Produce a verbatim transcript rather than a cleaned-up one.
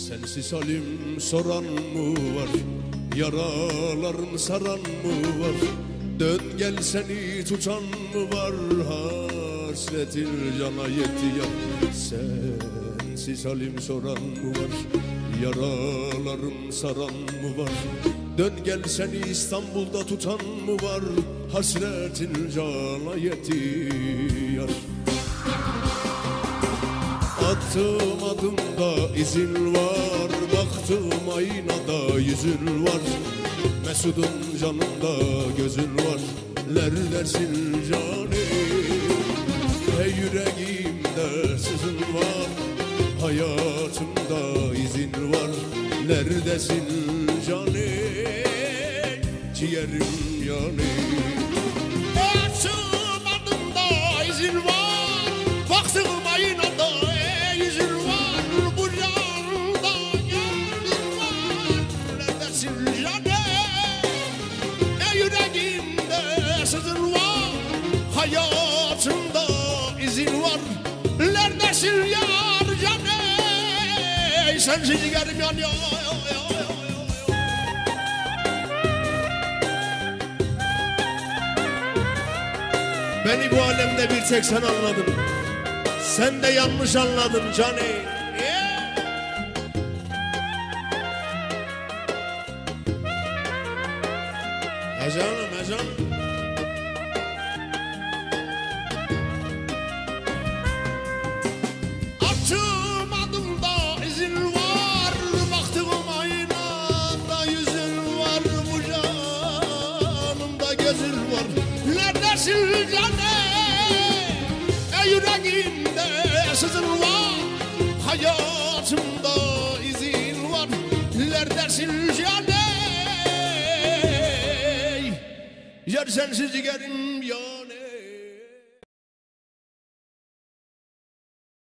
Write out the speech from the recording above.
Sensiz halim soran mı var? Yaralarım saran mı var? Dön gel seni tutan mı var? Hasretin cana yetti ya. Sensiz halim soran mı var? Yaralarım saran mı var? Dön gel seni İstanbul'da tutan mı var? Hasretin cana yetti yar. Attığım adımda izin var, baktığım aynada yüzün var. Mesud'un canında gözün var, neredesin canım? Hey yüreğimde sızın var, hayatımda izin var. Neredesin canım? Ciğerim yanıyor. Attığım adımda izin var, baktığım aynada yüzün var. Bu canda gönlün var, neredesin canım? E yüreğimde sızın var, hayatımda izin var. Neredesin yar canım? Sensiz ciğerim yanıyor. Beni bu alemde bir tek sen anladın. Sen de yanlış anladın canım. Ezanım ezanım. Attığım adımda izin var, baktığım aynada yüzün var. Bu canımda gözün var. Neredesin canım? E yüreğimde sızın var, hayatımda izin var. Neredesin canım? Yar sensiz ciğerim